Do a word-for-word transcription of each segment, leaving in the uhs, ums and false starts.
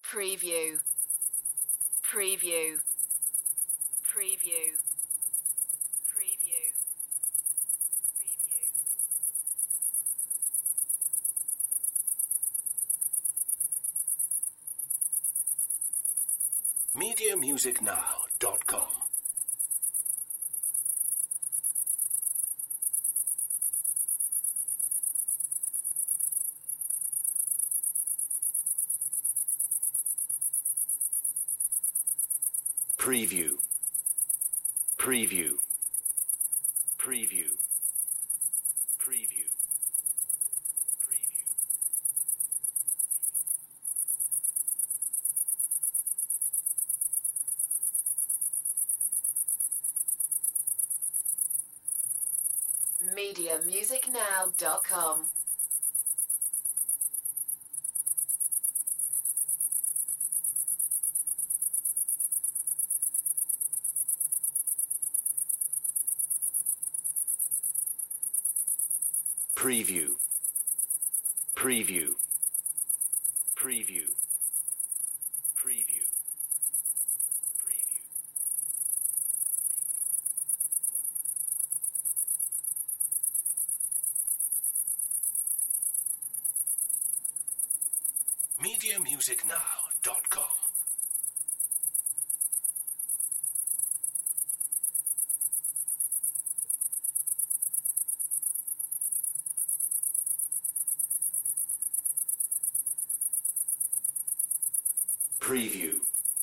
Preview. Preview. Preview. Preview. Preview. media music now dot com. Preview. Preview. Preview. Preview. Preview. media music now dot com. Preview. Preview. Preview. Preview. Preview. media music now dot com. Preview.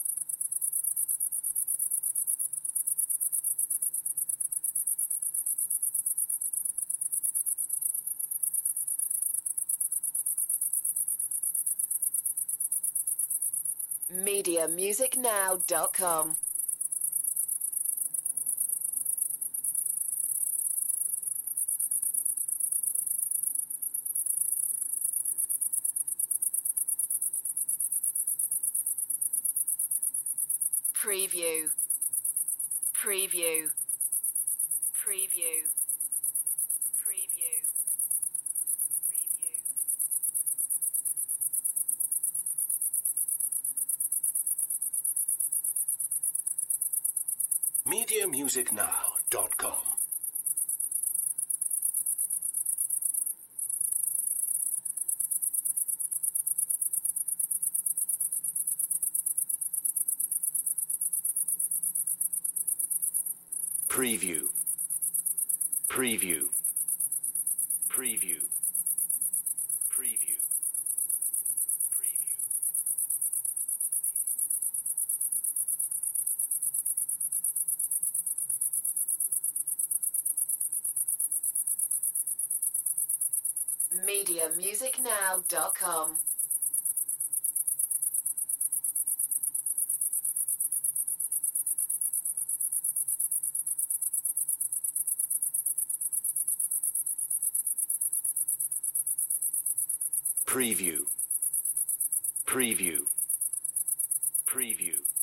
media music now dot com. Preview. Preview. Preview. Preview. Preview. media music now dot com. Preview. Preview. Preview. Preview. Preview. media music now dot com. Preview. Preview. Preview.